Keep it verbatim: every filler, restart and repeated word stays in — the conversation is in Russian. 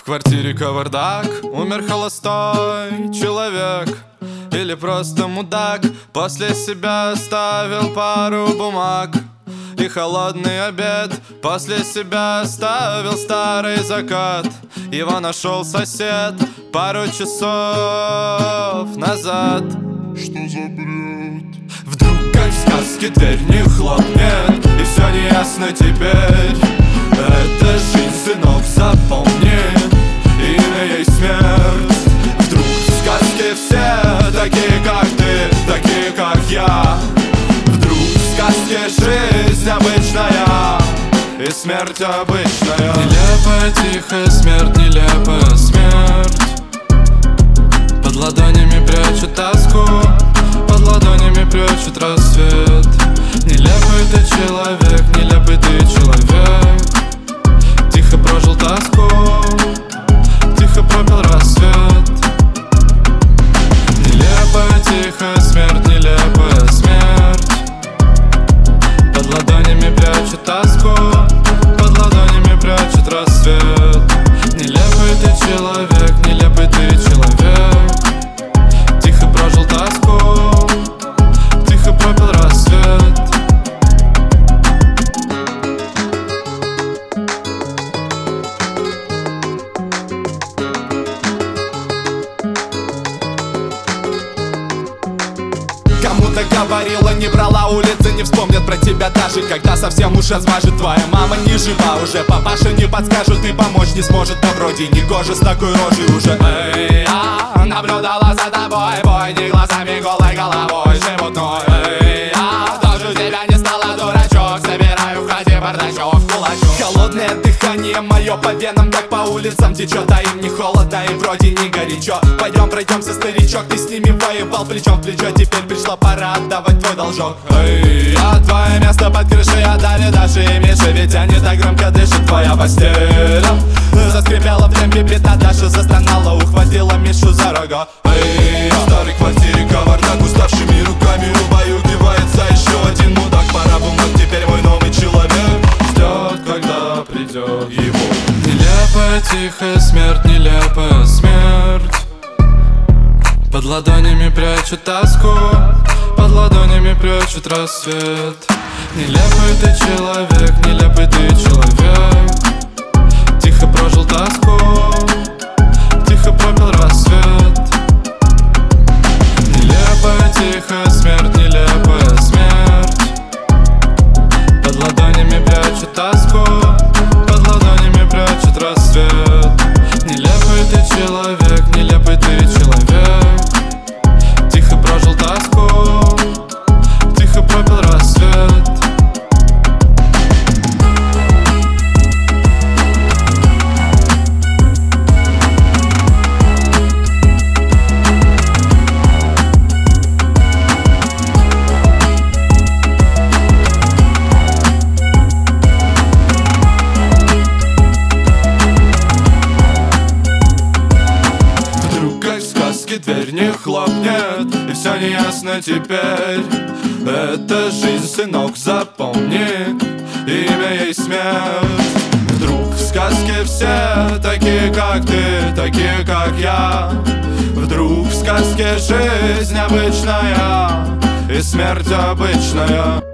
квартире кавардак, умер холостой человек. Или просто мудак, после себя оставил пару бумаг. И холодный обед, после себя оставил старый закат. Его нашел сосед пару часов назад. Что за бред? Вдруг, как в сказке, дверь не хлопнет, и все неясно теперь. Это жизнь, сынок, запомни, имя ей смерть. Вдруг в сказке все такие, как ты, такие, как я. Вдруг в сказке жизнь обычная и смерть обычная. Нелепая тихая смерть, нелепая смерть. Под ладонями прячут тоску, под ладонями прячут рассвет. Нелепый ты человек, нелепый ты человек. Тихо прожил тоску, тихо пропил рассвет. Нелепая тихая смерть, нелепая смерть. Под ладонями прячут тоску, под ладонями прячут рассвет. Нелепый ты человек, нелепый ты человек. Тихо прожил тоску, тихо пропил рассвет. Кому-то говорила, не брала улицы, не вспомнят про тебя даже когда совсем уж размажет. Твоя мама не жива уже, папаша не подскажет и помочь не сможет. Но вроде не гоже с такой рожей уже. Эй, я наблюдала за тобой, бой не глазами, голой головой, животной. Эй, я тоже тебя не стала, дурачок, собираю в хате бардачок, в кулачок. Холодное дыхание мое по венам, так по улицам течет, а им не холодно и вроде не горячо. Пойдем пройдемся, старичок, ты с ними воевал плечом в плечо, теперь пришла пора отдавать твой должок. Эй, я твое место под крышей отдали Даши и Мише, ведь они так громко дышат, твоя постель. Заскрипела в темпе бита, Даша застонала, ухватила Мишу за рога. Эй, в старой квартире кавардак, уставшими руками убаюкивается еще один мудак. Пора бумаг, теперь мой новый человек ждет, когда придет его. Нелепая тихая смерть, нелепая смерть. Под ладонями прячут тоску, под ладонями прячут рассвет. Нелепый ты человек, нелепый ты человек. Тихо прожил тоску, тихо пропил рассвет. Нелепая тихая смерть, нелепая смерть. Под ладонями прячут тоску, под ладонями прячут рассвет. Нелепый ты человек, нелепый ты человек. Тихо прожил тоску, тихо пропил рассвет. Дверь не хлопнет, и все неясно теперь. Это жизнь, сынок, запомни, имя ей смерть. Вдруг в сказке все такие, как ты, такие, как я. Вдруг в сказке жизнь обычная и смерть обычная.